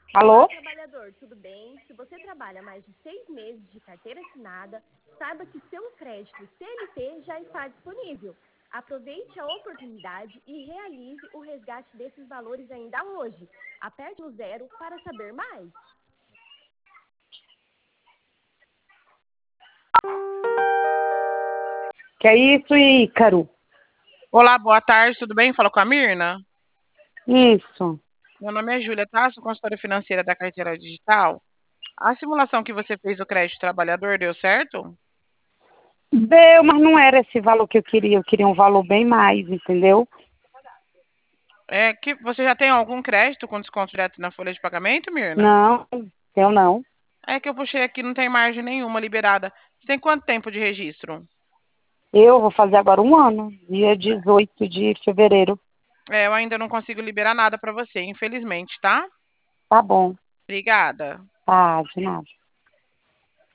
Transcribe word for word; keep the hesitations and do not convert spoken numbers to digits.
Alô? Olá, trabalhador, tudo bem? Se você trabalha mais de seis meses de carteira assinada, saiba que seu crédito C L T já está disponível. Aproveite a oportunidade e realize o resgate desses valores ainda hoje. Aperte no zero para saber mais. Que é isso, Ícaro? Olá, boa tarde, tudo bem? Fala com a Mirna. Isso. Meu nome é Júlia, tá? Sou consultora financeira da carteira digital. A simulação que você fez do crédito trabalhador deu certo? Deu, mas não era esse valor que eu queria. Eu queria um valor bem mais, entendeu? É que você já tem algum crédito com desconto direto na folha de pagamento, Mirna? Não, eu não. É que eu puxei aqui, não tem margem nenhuma liberada. Você tem quanto tempo de registro? Eu vou fazer agora um ano, dia dezoito de fevereiro. É, eu ainda não consigo liberar nada para você, infelizmente, tá? Tá bom. Obrigada. Tá, de nada.